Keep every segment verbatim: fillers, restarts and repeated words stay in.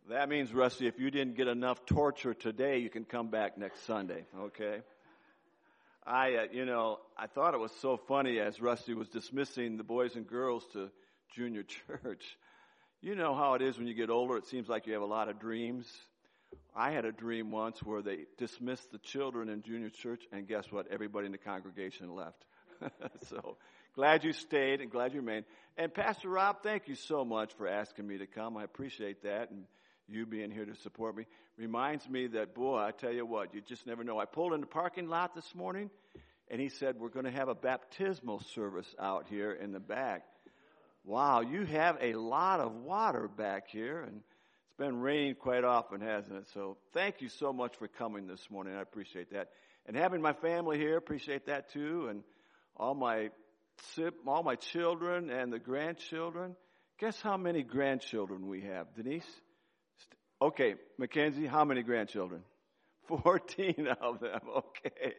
That means, Rusty, if you didn't get enough torture today, you can come back next Sunday, okay? I, uh, you know, I thought it was so funny as Rusty was dismissing the boys and girls to junior church. You know how it is when you get older, it seems like you have a lot of dreams. I had a dream once where they dismissed the children in junior church, and guess what? Everybody in the congregation left. So, glad you stayed and glad you remained. And Pastor Rob, thank you so much for asking me to come. I appreciate that. And you being here to support me reminds me that, boy, I tell you what, you just never know. I pulled in the parking lot this morning, and he said, we're going to have a baptismal service out here in the back. Wow, you have a lot of water back here, and it's been raining quite often, hasn't it? So thank you so much for coming this morning. I appreciate that. And having my family here, appreciate that too, and all my all my children and the grandchildren. Guess how many grandchildren we have, Denise? Okay, Mackenzie, how many grandchildren? fourteen of them, okay.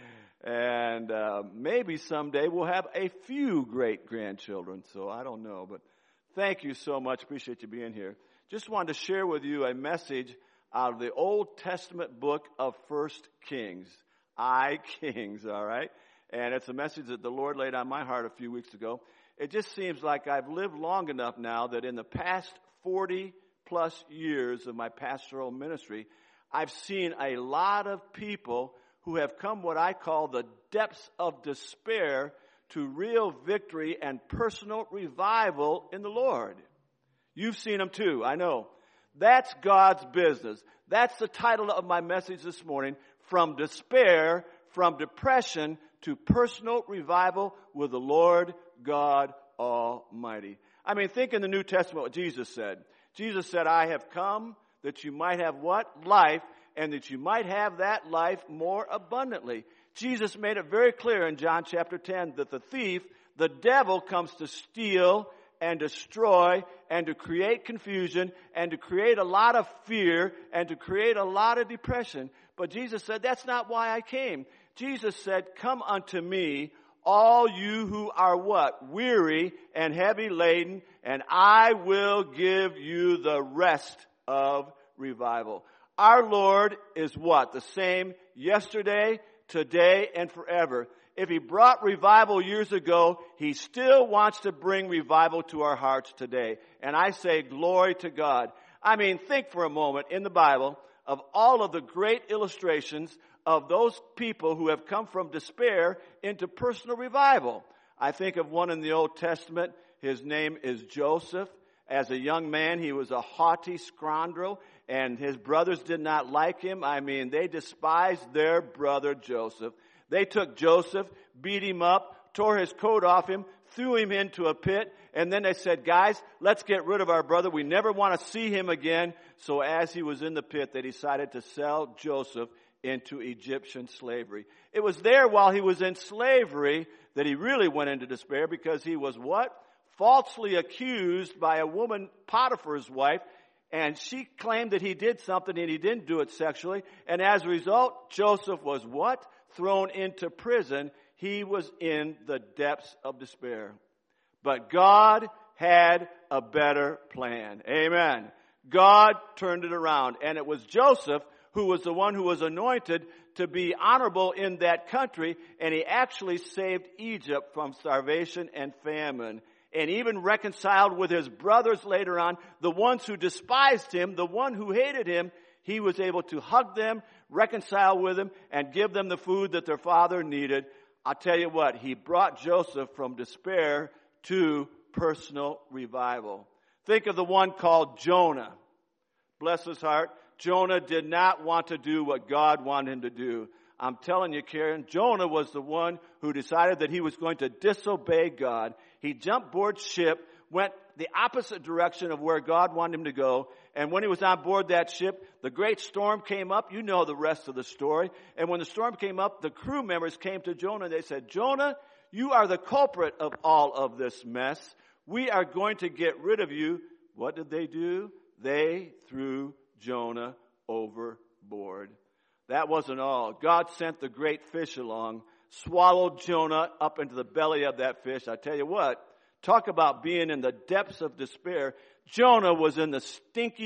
And uh, maybe someday we'll have a few great-grandchildren, so I don't know. But thank you so much. Appreciate you being here. Just wanted to share with you a message out of the Old Testament book of First Kings. I, Kings, all right? And it's a message that the Lord laid on my heart a few weeks ago. It just seems like I've lived long enough now that in the past forty plus years of my pastoral ministry, I've seen a lot of people who have come what I call the depths of despair to real victory and personal revival in the Lord. You've seen them too, I know. That's God's business. That's the title of my message this morning, From Despair, From Depression to Personal Revival with the Lord God Almighty. I mean, think in the New Testament what Jesus said. Jesus said, I have come that you might have what? Life, and that you might have that life more abundantly. Jesus made it very clear in John chapter ten that the thief, the devil, comes to steal and destroy and to create confusion and to create a lot of fear and to create a lot of depression. But Jesus said, that's not why I came. Jesus said, come unto me, all you who are what? Weary and heavy laden, and I will give you the rest of revival. Our Lord is what? The same yesterday, today, and forever. If He brought revival years ago, He still wants to bring revival to our hearts today. And I say glory to God. I mean, think for a moment in the Bible of all of the great illustrations of those people who have come from despair into personal revival. I think of one in the Old Testament. His name is Joseph. As a young man, he was a haughty scoundrel, and his brothers did not like him. I mean, they despised their brother Joseph. They took Joseph, beat him up, tore his coat off him, threw him into a pit, and then they said, guys, let's get rid of our brother. We never want to see him again. So as he was in the pit, they decided to sell Joseph into Egyptian slavery. It was there while he was in slavery that he really went into despair, because he was what? Falsely accused by a woman, Potiphar's wife, and she claimed that he did something and he didn't do it sexually. And as a result, Joseph was what? Thrown into prison. He was in the depths of despair. But God had a better plan. Amen. God turned it around. And it was Joseph who was the one who was anointed to be honorable in that country. And he actually saved Egypt from starvation and famine. And even reconciled with his brothers later on, the ones who despised him, the one who hated him, he was able to hug them, reconcile with them, and give them the food that their father needed. I'll tell you what, he brought Joseph from despair to personal revival. Think of the one called Jonah. Bless his heart. Jonah did not want to do what God wanted him to do. I'm telling you, Karen, Jonah was the one who decided that he was going to disobey God. He jumped aboard ship, went the opposite direction of where God wanted him to go. And when he was on board that ship, the great storm came up. You know the rest of the story. And when the storm came up, the crew members came to Jonah and they said, Jonah, you are the culprit of all of this mess. We are going to get rid of you. What did they do? They threw Jonah overboard. That wasn't all. God sent the great fish along, swallowed Jonah up into the belly of that fish. I tell you what, talk about being in the depths of despair. Jonah was in the stinky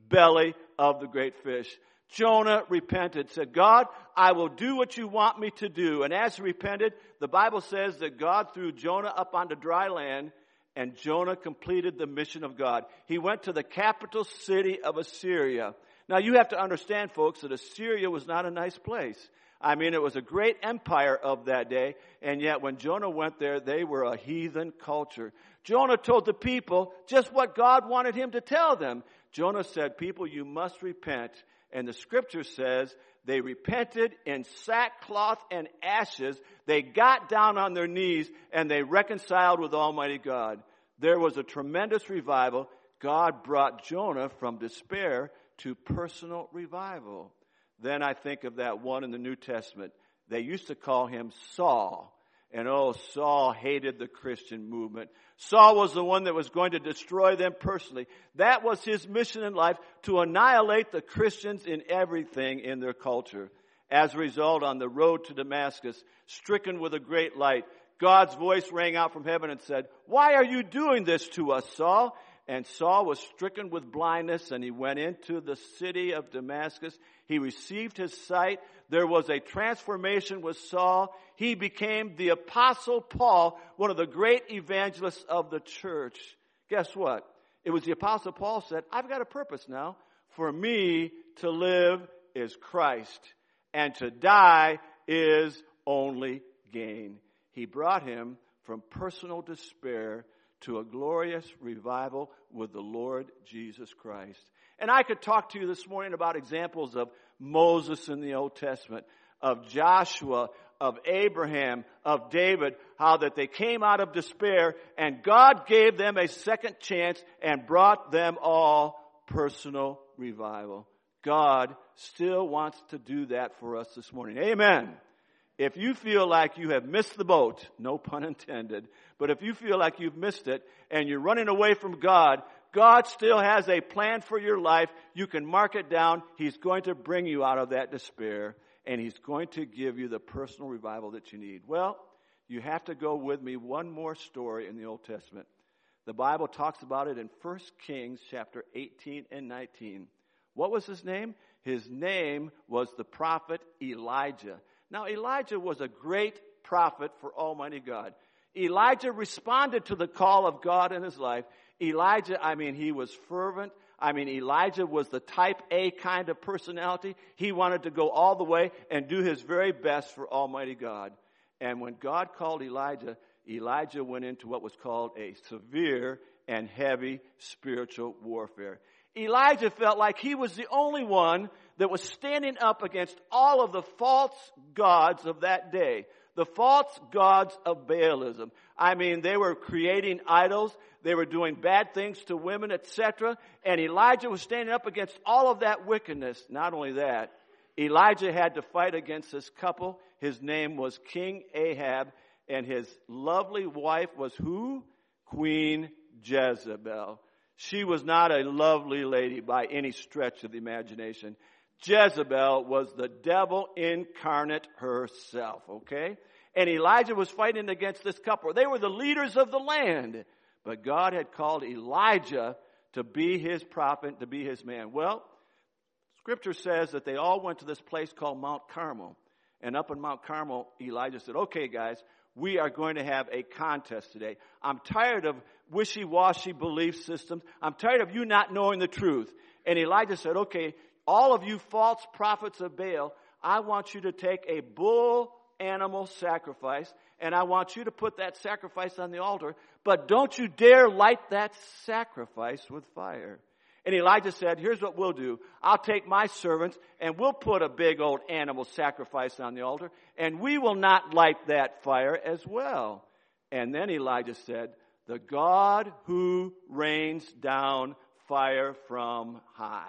belly of the great fish. Jonah repented, said, God, I will do what you want me to do. And as he repented, the Bible says that God threw Jonah up onto dry land, and Jonah completed the mission of God. He went to the capital city of Assyria. Now you have to understand, folks, that Assyria was not a nice place. I mean, it was a great empire of that day, and yet when Jonah went there, they were a heathen culture. Jonah told the people just what God wanted him to tell them. Jonah said, people, you must repent. And the scripture says they repented in sackcloth and ashes. They got down on their knees and they reconciled with Almighty God. There was a tremendous revival. God brought Jonah from despair to personal revival. Then I think of that one in the New Testament. They used to call him Saul. And oh, Saul hated the Christian movement. Saul was the one that was going to destroy them personally. That was his mission in life, to annihilate the Christians in everything in their culture. As a result, on the road to Damascus, stricken with a great light, God's voice rang out from heaven and said, why are you doing this to us, Saul? And Saul was stricken with blindness, and he went into the city of Damascus. He received his sight. There was a transformation with Saul. He became the Apostle Paul, one of the great evangelists of the church. Guess what? It was the Apostle Paul said, I've got a purpose now. For me to live is Christ, and to die is only gain. He brought him from personal despair to a glorious revival with the Lord Jesus Christ. And I could talk to you this morning about examples of Moses in the Old Testament, of Joshua, of Abraham, of David, how that they came out of despair and God gave them a second chance and brought them all personal revival. God still wants to do that for us this morning. Amen. If you feel like you have missed the boat, no pun intended, but if you feel like you've missed it and you're running away from God, God still has a plan for your life. You can mark it down. He's going to bring you out of that despair, and He's going to give you the personal revival that you need. Well, you have to go with me one more story in the Old Testament. The Bible talks about it in First Kings chapter eighteen and nineteen. What was his name? His name was the prophet Elijah. Now, Elijah was a great prophet for Almighty God. Elijah responded to the call of God in his life. Elijah, I mean, he was fervent. I mean, Elijah was the type A kind of personality. He wanted to go all the way and do his very best for Almighty God. And when God called Elijah, Elijah went into what was called a severe and heavy spiritual warfare. Elijah felt like he was the only one that was standing up against all of the false gods of that day. The false gods of Baalism. I mean, they were creating idols. They were doing bad things to women, et cetera. And Elijah was standing up against all of that wickedness. Not only that, Elijah had to fight against this couple. His name was King Ahab, and his lovely wife was who? Queen Jezebel. She was not a lovely lady by any stretch of the imagination. Jezebel was the devil incarnate herself, okay? And Elijah was fighting against this couple. They were the leaders of the land. But God had called Elijah to be his prophet, to be his man. Well, Scripture says that they all went to this place called Mount Carmel. And up in Mount Carmel, Elijah said, okay, guys, we are going to have a contest today. I'm tired of wishy-washy belief systems. I'm tired of you not knowing the truth. And Elijah said, okay, all of you false prophets of Baal, I want you to take a bull animal sacrifice, and I want you to put that sacrifice on the altar, but don't you dare light that sacrifice with fire. And Elijah said, here's what we'll do. I'll take my servants, and we'll put a big old animal sacrifice on the altar, and we will not light that fire as well. And then Elijah said, the God who rains down fire from high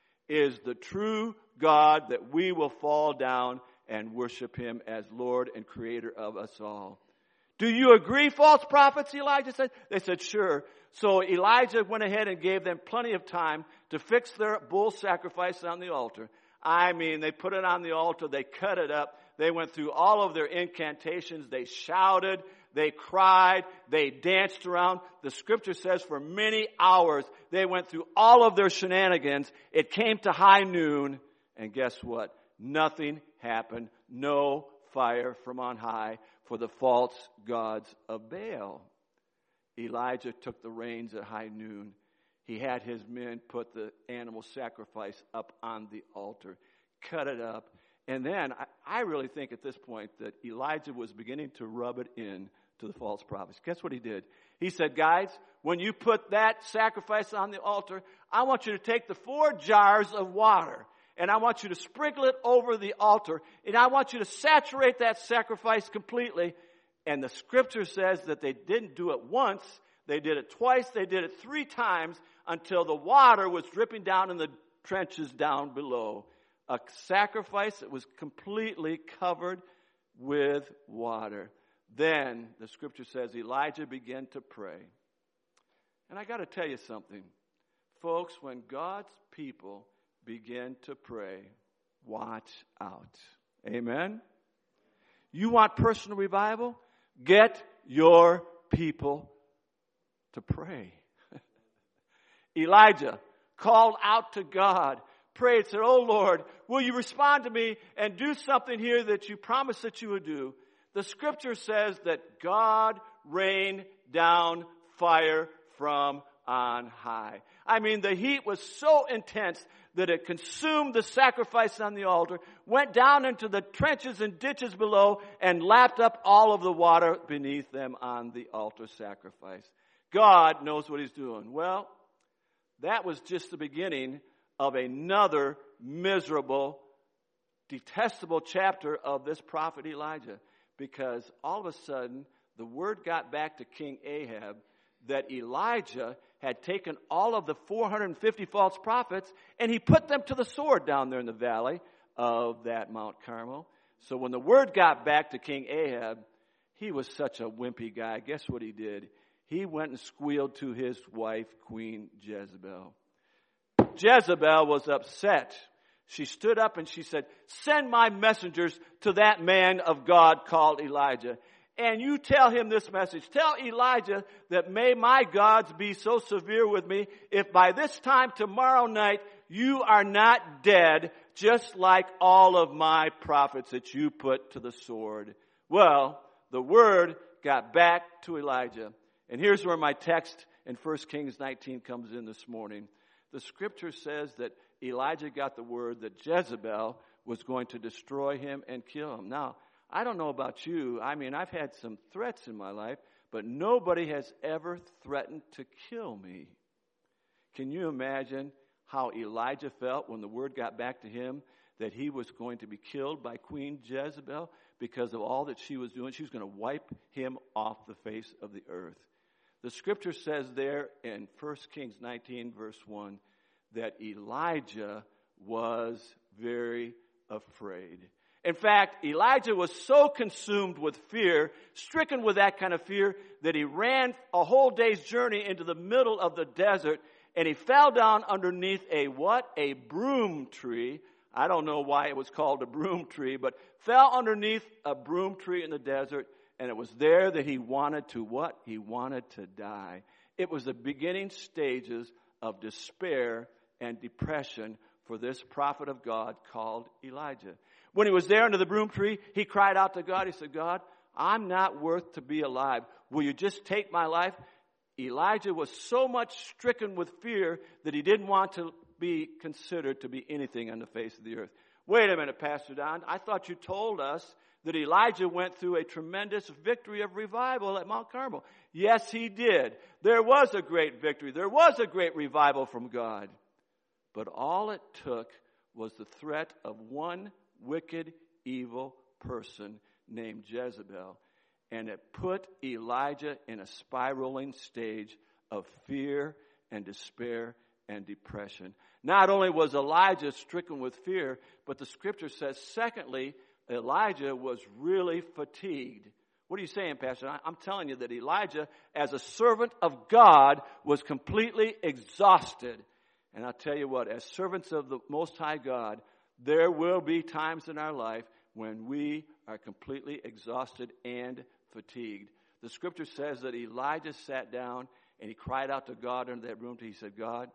is the true God that we will fall down and worship Him as Lord and Creator of us all. Do you agree, false prophets? Elijah said. They said, sure. So Elijah went ahead and gave them plenty of time to fix their bull sacrifice on the altar. I mean, they put it on the altar. They cut it up. They went through all of their incantations. They shouted. They cried. They danced around. The scripture says for many hours they went through all of their shenanigans. It came to high noon, and guess what? Nothing happened. No fire from on high for the false gods of Baal. Elijah took the reins at high noon. He had his men put the animal sacrifice up on the altar, cut it up. And then I, I really think at this point that Elijah was beginning to rub it in to the false prophets. Guess what he did? He said, guys, when you put that sacrifice on the altar, I want you to take the four jars of water and I want you to sprinkle it over the altar, and I want you to saturate that sacrifice completely. And the scripture says that they didn't do it once, they did it twice, they did it three times until the water was dripping down in the trenches down below. A sacrifice that was completely covered with water. Then the scripture says Elijah began to pray. And I got to tell you something. Folks, when God's people begin to pray, watch out. Amen? You want personal revival? Get your people to pray. Elijah called out to God, prayed, said, oh Lord, will you respond to me and do something here that you promised that you would do? The scripture says that God rained down fire from on high. I mean, the heat was so intense that it consumed the sacrifice on the altar, went down into the trenches and ditches below, and lapped up all of the water beneath them on the altar sacrifice. God knows what he's doing. Well, that was just the beginning of another miserable, detestable chapter of this prophet Elijah, because all of a sudden the word got back to King Ahab that Elijah had taken all of the four hundred fifty false prophets and he put them to the sword down there in the valley of that Mount Carmel. So when the word got back to King Ahab, he was such a wimpy guy. Guess what he did? He went and squealed to his wife, Queen Jezebel. Jezebel was upset. She stood up and she said, send my messengers to that man of God called Elijah. And you tell him this message. Tell Elijah that may my gods be so severe with me if by this time tomorrow night you are not dead, just like all of my prophets that you put to the sword. Well, the word got back to Elijah. And here's where my text in First Kings nineteen comes in this morning. The scripture says that Elijah got the word that Jezebel was going to destroy him and kill him. Now, I don't know about you. I mean, I've had some threats in my life, but nobody has ever threatened to kill me. Can you imagine how Elijah felt when the word got back to him that he was going to be killed by Queen Jezebel because of all that she was doing? She was going to wipe him off the face of the earth. The scripture says there in First Kings nineteen, verse one, that Elijah was very afraid. In fact, Elijah was so consumed with fear, stricken with that kind of fear, that he ran a whole day's journey into the middle of the desert, and he fell down underneath a what? A broom tree. I don't know why it was called a broom tree, but fell underneath a broom tree in the desert, and it was there that he wanted to what? He wanted to die. It was the beginning stages of despair and depression for this prophet of God called Elijah. When he was there under the broom tree, he cried out to God. He said, God, I'm not worth to be alive. Will you just take my life? Elijah was so much stricken with fear that he didn't want to be considered to be anything on the face of the earth. Wait a minute, Pastor Don. I thought you told us that Elijah went through a tremendous victory of revival at Mount Carmel. Yes, he did. There was a great victory. There was a great revival from God. But all it took was the threat of one wicked, evil person named Jezebel. And it put Elijah in a spiraling stage of fear and despair and depression. Not only was Elijah stricken with fear, but the scripture says, secondly, Elijah was really fatigued. What are you saying, Pastor? I'm telling you that Elijah, as a servant of God, was completely exhausted. And I'll tell you what, as servants of the Most High God, there will be times in our life when we are completely exhausted and fatigued. The scripture says that Elijah sat down and he cried out to God in that room. He said, God,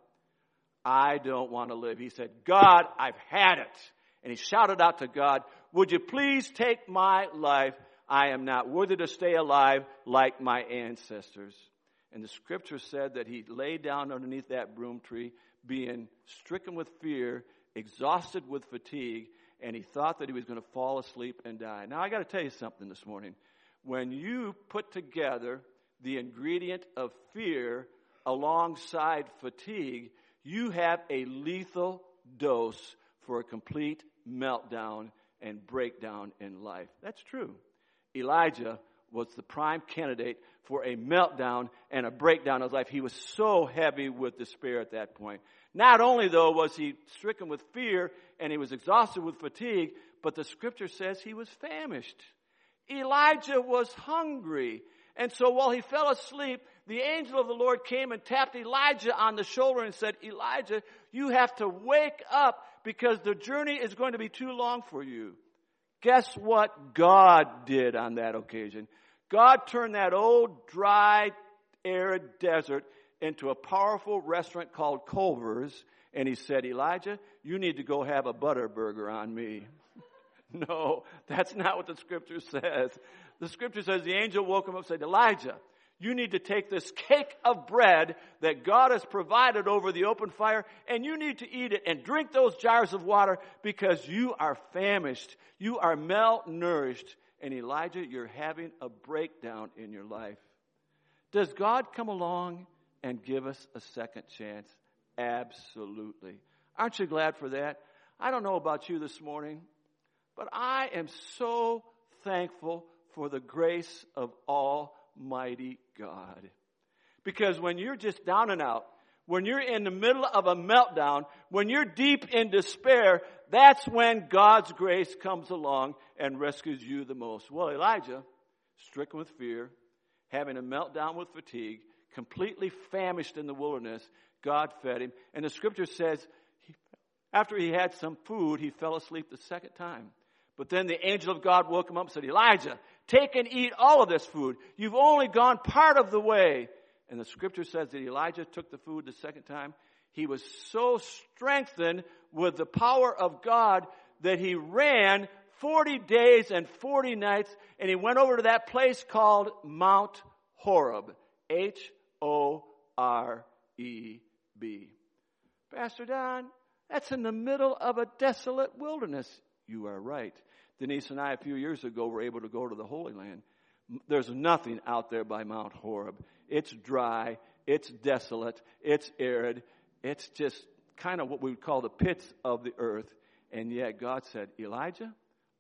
I don't want to live. He said, God, I've had it. And he shouted out to God, would you please take my life? I am not worthy to stay alive like my ancestors. And the scripture said that he lay down underneath that broom tree, being stricken with fear, exhausted with fatigue, and he thought that he was going to fall asleep and die. Now, I got to tell you something this morning. When you put together the ingredient of fear alongside fatigue, you have a lethal dose for a complete meltdown and breakdown in life. That's true. Elijah was the prime candidate for a meltdown and a breakdown of his life. He was so heavy with despair at that point. Not only, though, was he stricken with fear and he was exhausted with fatigue, but the scripture says he was famished. Elijah was hungry. And so while he fell asleep, the angel of the Lord came and tapped Elijah on the shoulder and said, Elijah, you have to wake up because the journey is going to be too long for you. Guess what God did on that occasion? God turned that old, dry, arid desert into a powerful restaurant called Culver's, and he said, Elijah, you need to go have a butter burger on me. No, that's not what the scripture says. The scripture says the angel woke him up and said, Elijah, you need to take this cake of bread that God has provided over the open fire, and you need to eat it and drink those jars of water because you are famished. You are malnourished. And Elijah, you're having a breakdown in your life. Does God come along and give us a second chance? Absolutely. Aren't you glad for that? I don't know about you this morning, but I am so thankful for the grace of Almighty God. Because when you're just down and out, when you're in the middle of a meltdown, when you're deep in despair, that's when God's grace comes along and rescues you the most. Well, Elijah, stricken with fear, having a meltdown with fatigue, completely famished in the wilderness, God fed him. And the scripture says, he, after he had some food, he fell asleep the second time. But then the angel of God woke him up and said, Elijah, take and eat all of this food. You've only gone part of the way. And the scripture says that Elijah took the food the second time. He was so strengthened with the power of God that he ran forty days and forty nights, and he went over to that place called Mount Horeb. H O R E B. Pastor Don, that's in the middle of a desolate wilderness. You are right. Denise and I, a few years ago, were able to go to the Holy Land. There's nothing out there by Mount Horeb. It's dry. It's desolate. It's arid. It's just kind of what we would call the pits of the earth. And yet God said, Elijah,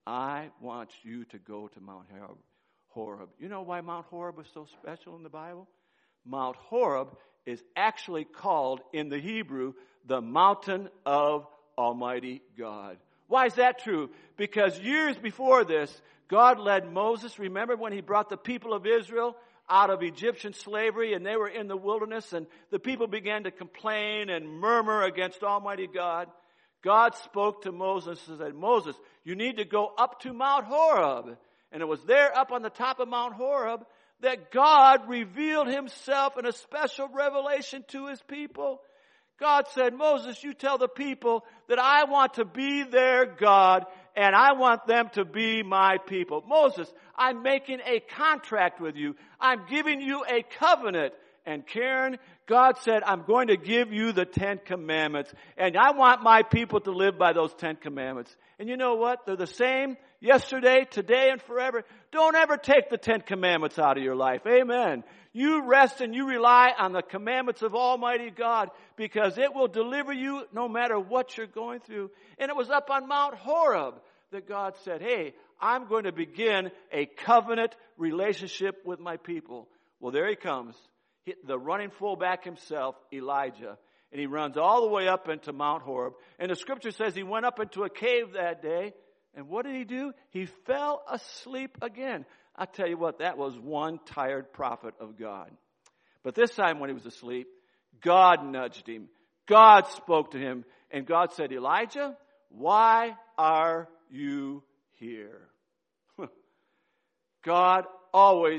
I want you to go to Mount Horeb. You know why Mount Horeb is so special in the Bible? Mount Horeb is actually called in the Hebrew the mountain of Almighty God. Why is that true? Because years before this, God led Moses. Remember when he brought the people of Israel out of Egyptian slavery and they were in the wilderness and the people began to complain and murmur against Almighty God? God spoke to Moses and said, Moses, you need to go up to Mount Horeb. And it was there up on the top of Mount Horeb that God revealed himself in a special revelation to his people. God said, Moses, you tell the people that I want to be their God and I want them to be my people. Moses, I'm making a contract with you. I'm giving you a covenant. And Karen, God said, I'm going to give you the Ten Commandments. And I want my people to live by those Ten Commandments. And you know what? They're the same yesterday, today, and forever. Don't ever take the Ten Commandments out of your life. Amen. You rest and you rely on the commandments of Almighty God because it will deliver you no matter what you're going through. And it was up on Mount Horeb that God said, hey, I'm going to begin a covenant relationship with my people. Well, there he comes. The running fullback himself, Elijah. And he runs all the way up into Mount Horeb. And the scripture says he went up into a cave that day. And what did he do? He fell asleep again. I tell you what, that was one tired prophet of God. But this time when he was asleep, God nudged him. God spoke to him. And God said, Elijah, why are you here? God always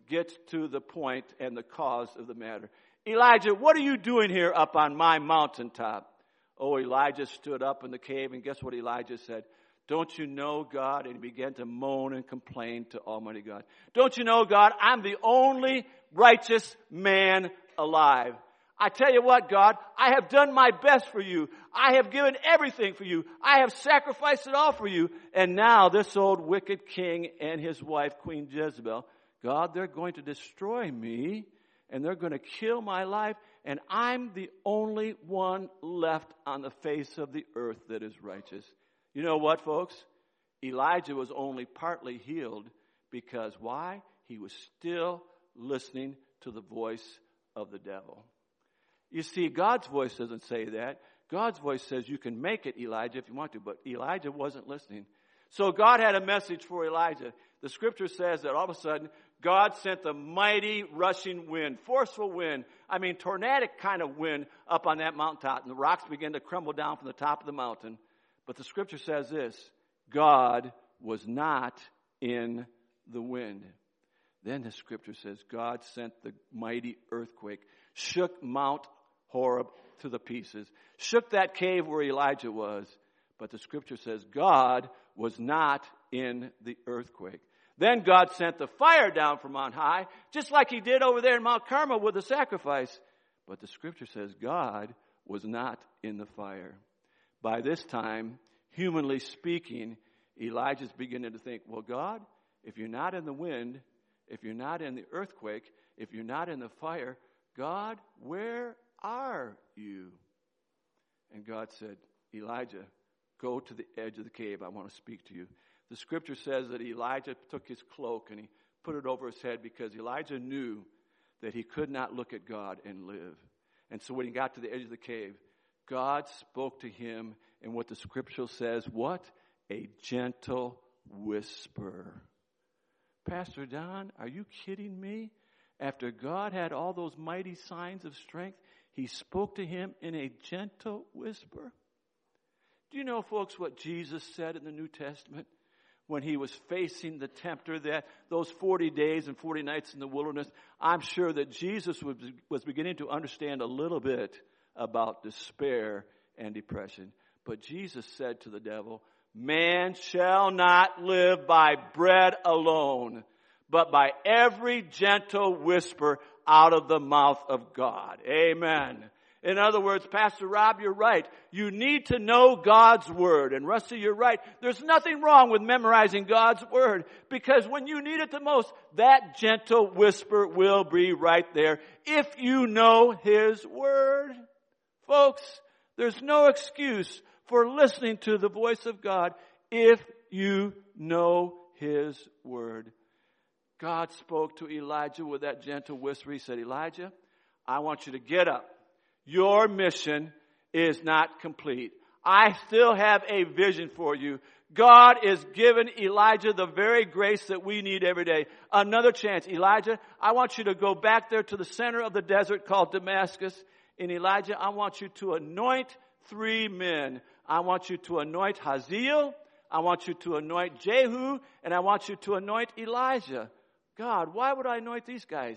gets to the point and the cause of the matter. Elijah, what are you doing here up on my mountaintop? Oh, Elijah stood up in the cave, and guess what Elijah said? Don't you know, God? And he began to moan and complain to Almighty God. Don't you know, God, I'm the only righteous man alive. I tell you what, God, I have done my best for you. I have given everything for you. I have sacrificed it all for you. And now this old wicked king and his wife, Queen Jezebel, God, they're going to destroy me, and they're going to kill my life, and I'm the only one left on the face of the earth that is righteous. You know what, folks? Elijah was only partly healed because why? He was still listening to the voice of the devil. You see, God's voice doesn't say that. God's voice says you can make it, Elijah, if you want to, but Elijah wasn't listening. So God had a message for Elijah. The scripture says that all of a sudden, God sent the mighty rushing wind, forceful wind, I mean tornadic kind of wind up on that mountaintop, and the rocks began to crumble down from the top of the mountain. But the scripture says this, God was not in the wind. Then the scripture says God sent the mighty earthquake, shook Mount Horeb to the pieces, shook that cave where Elijah was. But the scripture says God was not in the earthquake. Then God sent the fire down from on high, just like he did over there in Mount Carmel with the sacrifice. But the scripture says God was not in the fire. By this time, humanly speaking, Elijah's beginning to think, well, God, if you're not in the wind, if you're not in the earthquake, if you're not in the fire, God, where are you? And God said, Elijah, go to the edge of the cave. I want to speak to you. The scripture says that Elijah took his cloak and he put it over his head because Elijah knew that he could not look at God and live. And so when he got to the edge of the cave, God spoke to him in what the scripture says, what? A gentle whisper. Pastor Don, are you kidding me? After God had all those mighty signs of strength, he spoke to him in a gentle whisper. Do you know, folks, what Jesus said in the New Testament when he was facing the tempter, that those forty days and forty nights in the wilderness? I'm sure that Jesus was, was beginning to understand a little bit about despair and depression. But Jesus said to the devil, man shall not live by bread alone, but by every gentle whisper out of the mouth of God. Amen. In other words, Pastor Rob, you're right. You need to know God's Word. And Rusty, you're right. There's nothing wrong with memorizing God's Word, because when you need it the most, that gentle whisper will be right there if you know His Word. Folks, there's no excuse for listening to the voice of God if you know His Word. God spoke to Elijah with that gentle whisper. He said, Elijah, I want you to get up. Your mission is not complete. I still have a vision for you. God is giving Elijah the very grace that we need every day. Another chance. Elijah, I want you to go back there to the center of the desert called Damascus. And Elijah, I want you to anoint three men. I want you to anoint Hazael. I want you to anoint Jehu. And I want you to anoint Elijah. God, why would I anoint these guys?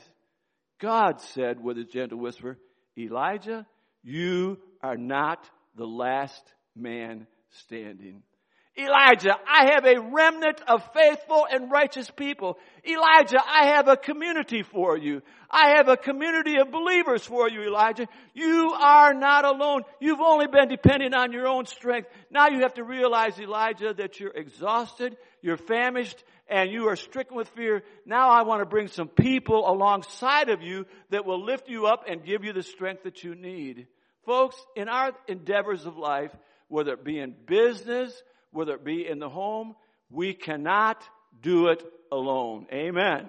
God said with a gentle whisper, Elijah, you are not the last man standing. Elijah, I have a remnant of faithful and righteous people. Elijah, I have a community for you. I have a community of believers for you, Elijah. You are not alone. You've only been depending on your own strength. Now you have to realize, Elijah, that you're exhausted, you're famished, and you are stricken with fear. Now I want to bring some people alongside of you that will lift you up and give you the strength that you need. Folks, in our endeavors of life, whether it be in business, whether it be in the home, we cannot do it alone. Amen.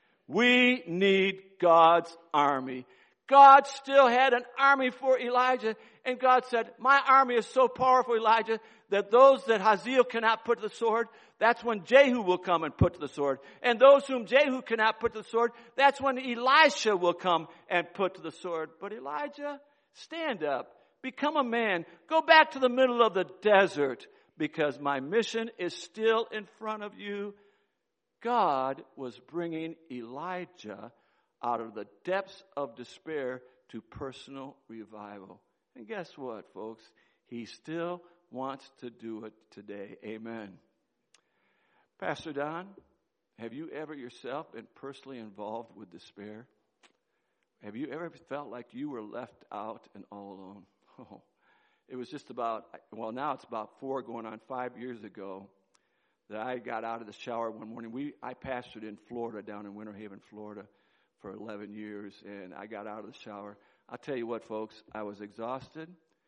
We need God's army. God still had an army for Elijah, and God said, my army is so powerful, Elijah, that those that Hazael cannot put to the sword, that's when Jehu will come and put to the sword. And those whom Jehu cannot put to the sword, that's when Elisha will come and put to the sword. But Elijah, stand up, become a man, go back to the middle of the desert, because my mission is still in front of you. God was bringing Elijah out of the depths of despair to personal revival. And guess what, folks? He still wants to do it today. Amen. Pastor Don, have you ever yourself been personally involved with despair? Have you ever felt like you were left out and all alone? Oh, it was just about, well, now it's about four going on five years ago that I got out of the shower one morning. We I pastored in Florida, down in Winter Haven, Florida, for eleven years, and I got out of the shower. I'll tell you what, folks, I was exhausted.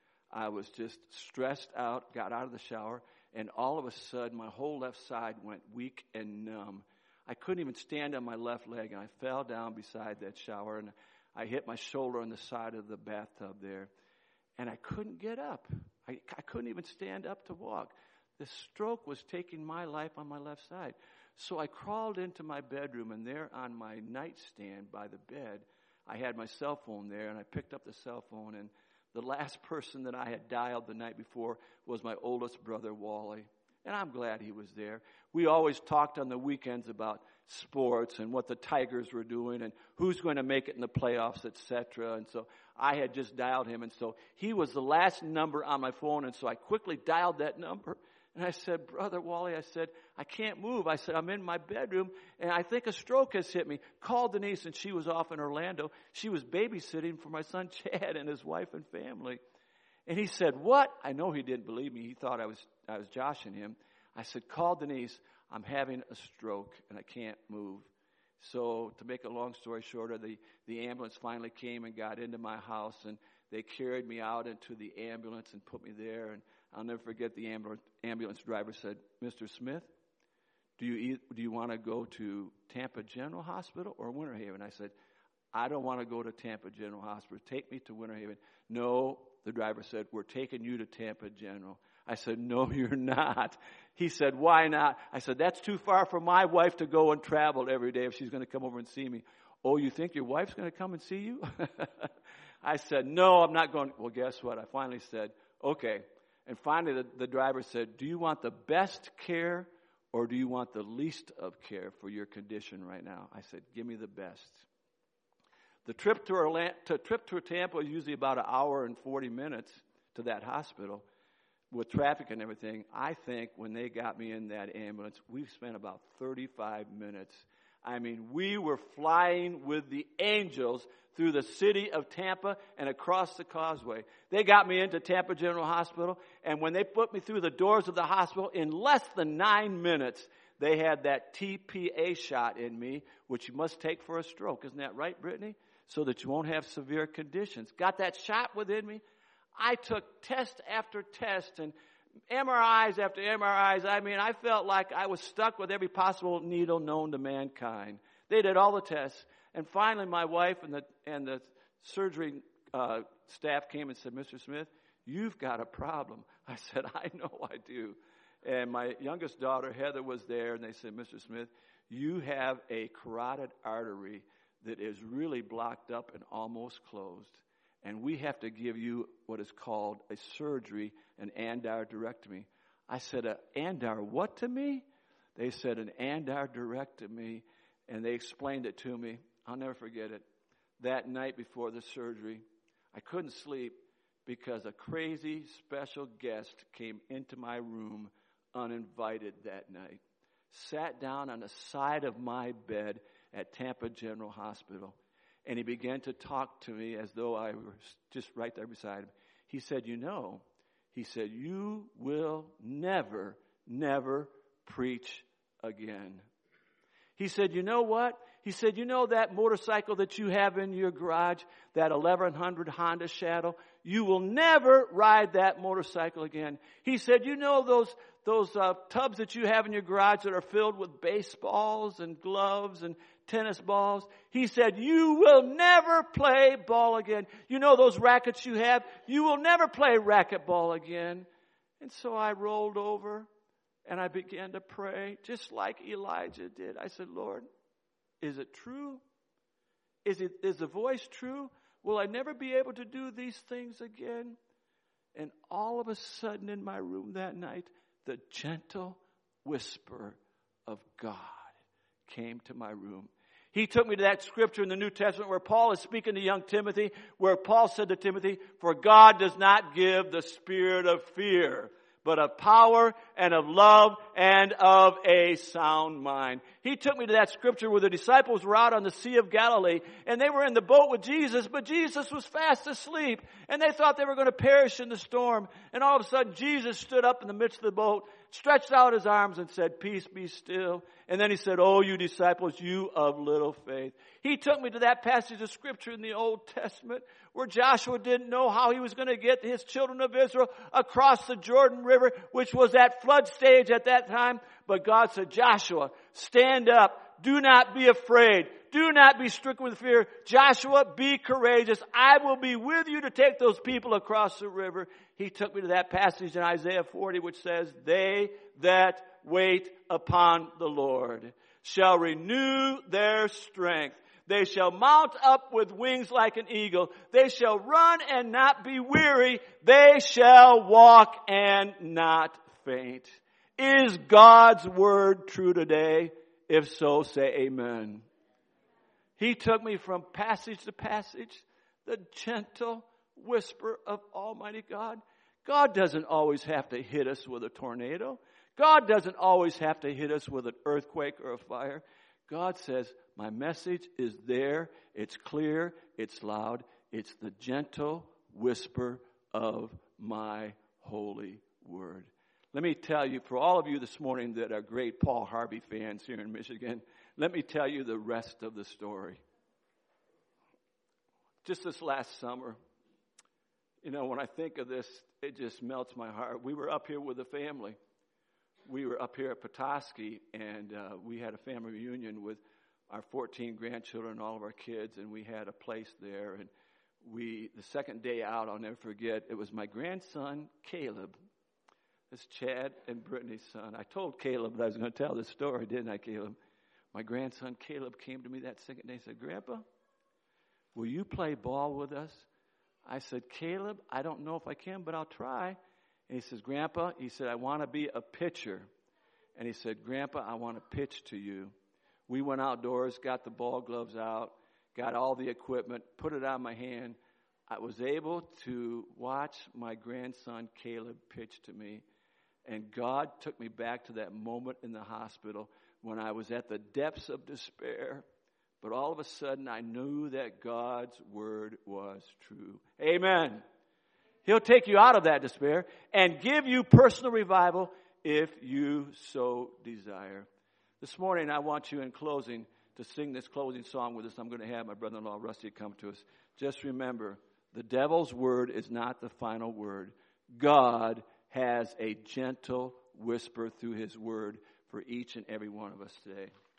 I was just stressed out, got out of the shower, and all of a sudden my whole left side went weak and numb. I couldn't even stand on my left leg, and I fell down beside that shower, and I hit my shoulder on the side of the bathtub there, and I couldn't get up. I, I couldn't even stand up to walk. The stroke was taking my life on my left side. So I crawled into my bedroom, and there on my nightstand by the bed, I had my cell phone there, and I picked up the cell phone, and the last person that I had dialed the night before was my oldest brother, Wally. And I'm glad he was there. We always talked on the weekends about sports and what the Tigers were doing and who's going to make it in the playoffs, et cetera. And so I had just dialed him. And so he was the last number on my phone. And so I quickly dialed that number. And I said, Brother Wally, I said, I can't move. I said, I'm in my bedroom, and I think a stroke has hit me. Called Denise, and she was off in Orlando. She was babysitting for my son Chad and his wife and family. And he said, what? I know he didn't believe me. He thought I was I was joshing him. I said, call Denise. I'm having a stroke, and I can't move. So to make a long story shorter, the, the ambulance finally came and got into my house, and they carried me out into the ambulance and put me there. And I'll never forget the ambulance, ambulance driver said, Mister Smith, do you do you want to go to Tampa General Hospital or Winter Haven? I said, I don't want to go to Tampa General Hospital. Take me to Winter Haven. No, the driver said, we're taking you to Tampa General. I said, no, you're not. He said, why not? I said, that's too far for my wife to go and travel every day if she's going to come over and see me. Oh, you think your wife's going to come and see you? I said, no, I'm not going. Well, guess what? I finally said, okay. And finally, the, the driver said, do you want the best care or do you want the least of care for your condition right now? I said, give me the best. The trip to, Orlando, to, trip to Tampa was usually about an hour and forty minutes to that hospital with traffic and everything. I think when they got me in that ambulance, we spent about thirty-five minutes. I mean, we were flying with the angels through the city of Tampa and across the causeway. They got me into Tampa General Hospital, and when they put me through the doors of the hospital, in less than nine minutes, they had that T P A shot in me, which you must take for a stroke. Isn't that right, Brittany? So that you won't have severe conditions. Got that shot within me. I took test after test and M R Is after M R Is. I mean, I felt like I was stuck with every possible needle known to mankind. They did all the tests. And finally, my wife and the and the surgery uh, staff came and said, Mister Smith, you've got a problem. I said, I know I do. And my youngest daughter, Heather, was there, and they said, Mister Smith, you have a carotid artery that is really blocked up and almost closed. And we have to give you what is called a surgery, an endarterectomy. I said, an andar what to me? They said, an endarterectomy. And they explained it to me. I'll never forget it. That night before the surgery, I couldn't sleep because a crazy special guest came into my room uninvited that night. Sat down on the side of my bed at Tampa General Hospital. And he began to talk to me as though I were just right there beside him. He said, you know, he said, you will never, never preach again. He said, you know what? He said, you know that motorcycle that you have in your garage, that eleven hundred Honda Shadow? You will never ride that motorcycle again. He said, you know those those uh, tubs that you have in your garage that are filled with baseballs and gloves and tennis balls? He said, you will never play ball again. You know those rackets you have? You will never play racquetball again. And so I rolled over and I began to pray just like Elijah did. I said, Lord, is it true? Is it is the voice true? Will I never be able to do these things again? And all of a sudden in my room that night, the gentle whisper of God came to my room. He took me to that scripture in the New Testament where Paul is speaking to young Timothy, where Paul said to Timothy, for God does not give the spirit of fear, but of power and of love and of a sound mind. He took me to that scripture where the disciples were out on the Sea of Galilee, and they were in the boat with Jesus, but Jesus was fast asleep, and they thought they were going to perish in the storm. And all of a sudden, Jesus stood up in the midst of the boat, stretched out his arms and said, peace, be still. And then he said, oh, you disciples, you of little faith. He took me to that passage of scripture in the Old Testament where Joshua didn't know how he was going to get his children of Israel across the Jordan River, which was at flood stage at that time. But God said, Joshua, stand up. Do not be afraid. Do not be stricken with fear. Joshua, be courageous. I will be with you to take those people across the river. He took me to that passage in Isaiah forty, which says, they that wait upon the Lord shall renew their strength. They shall mount up with wings like an eagle. They shall run and not be weary. They shall walk and not faint. Is God's word true today? If so, say amen. He took me from passage to passage, the gentle whisper of Almighty God. God doesn't always have to hit us with a tornado. God doesn't always have to hit us with an earthquake or a fire. God says, my message is there. It's clear. It's loud. It's the gentle whisper of my holy word. Let me tell you, for all of you this morning that are great Paul Harvey fans here in Michigan, let me tell you the rest of the story. Just this last summer, you know, when I think of this, it just melts my heart. We were up here with a family. We were up here at Petoskey, and uh, we had a family reunion with our fourteen grandchildren and all of our kids, and we had a place there. And we, the second day out, I'll never forget, it was my grandson, Caleb. It's Chad and Brittany's son. I told Caleb that I was going to tell this story, didn't I, Caleb? My grandson, Caleb, came to me that second day and said, Grandpa, will you play ball with us? I said, Caleb, I don't know if I can, but I'll try. And he says, Grandpa, he said, I want to be a pitcher. And he said, Grandpa, I want to pitch to you. We went outdoors, got the ball gloves out, got all the equipment, put it on my hand. I was able to watch my grandson, Caleb, pitch to me. And God took me back to that moment in the hospital when I was at the depths of despair. But all of a sudden, I knew that God's word was true. Amen. He'll take you out of that despair and give you personal revival if you so desire. This morning, I want you in closing to sing this closing song with us. I'm going to have my brother-in-law, Rusty, come to us. Just remember, the devil's word is not the final word. God has a gentle whisper through his word for each and every one of us today.